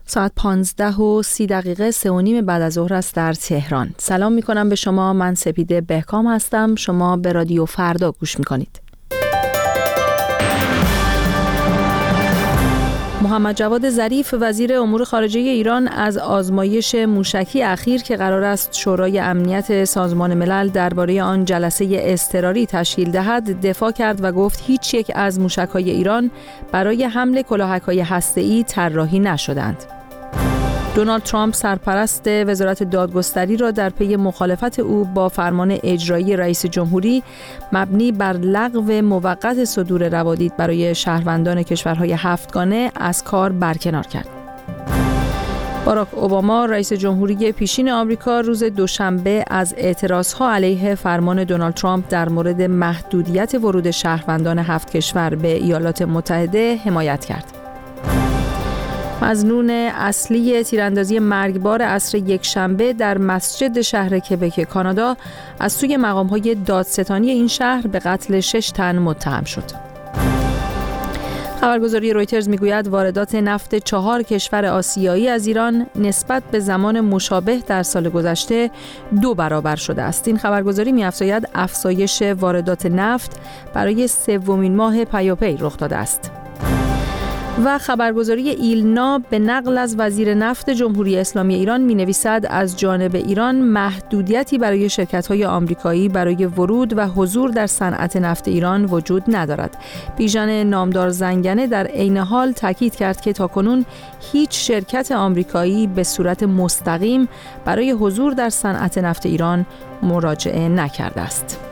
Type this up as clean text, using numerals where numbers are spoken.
ساعت 15:30 3:30 بعد از ظهر است در تهران. سلام میکنم به شما. من سپیده بهکام هستم. شما به رادیو فردا گوش میکنید. محمد جواد ظریف وزیر امور خارجه ایران از آزمایش موشکی اخیر که قرار است شورای امنیت سازمان ملل درباره آن جلسه اضطراری تشکیل دهد دفاع کرد و گفت هیچ یک از موشک‌های ایران برای حمل کلاهک‌های هسته‌ای طراحی نشدند. دونالد ترامپ سرپرست وزارت دادگستری را در پی مخالفت او با فرمان اجرایی رئیس جمهوری مبنی بر لغو موقت صدور روادید برای شهروندان کشورهای هفتگانه از کار برکنار کرد. باراک اوباما رئیس جمهوری پیشین آمریکا روز دوشنبه از اعتراضها علیه فرمان دونالد ترامپ در مورد محدودیت ورود شهروندان 7 کشور به ایالات متحده حمایت کرد. مظنون اصلی تیراندازی مرگبار عصر یکشنبه در مسجد شهر کبک کانادا از سوی مقام‌های دادستانی این شهر به قتل 6 تن متهم شد. خبرگزاری رویترز میگوید واردات نفت 4 کشور آسیایی از ایران نسبت به زمان مشابه در سال گذشته 2 برابر شده است. این خبرگزاری می‌افزاید افزایش واردات نفت برای 3مین ماه پیاپی رخ داده است. و خبرگزاری ایلنا به نقل از وزیر نفت جمهوری اسلامی ایران می‌نویسد از جانب ایران محدودیتی برای شرکت‌های آمریکایی برای ورود و حضور در صنعت نفت ایران وجود ندارد. بیژن نامدار زنگنه در عین حال تاکید کرد که تاکنون هیچ شرکت آمریکایی به صورت مستقیم برای حضور در صنعت نفت ایران مراجعه نکرده است.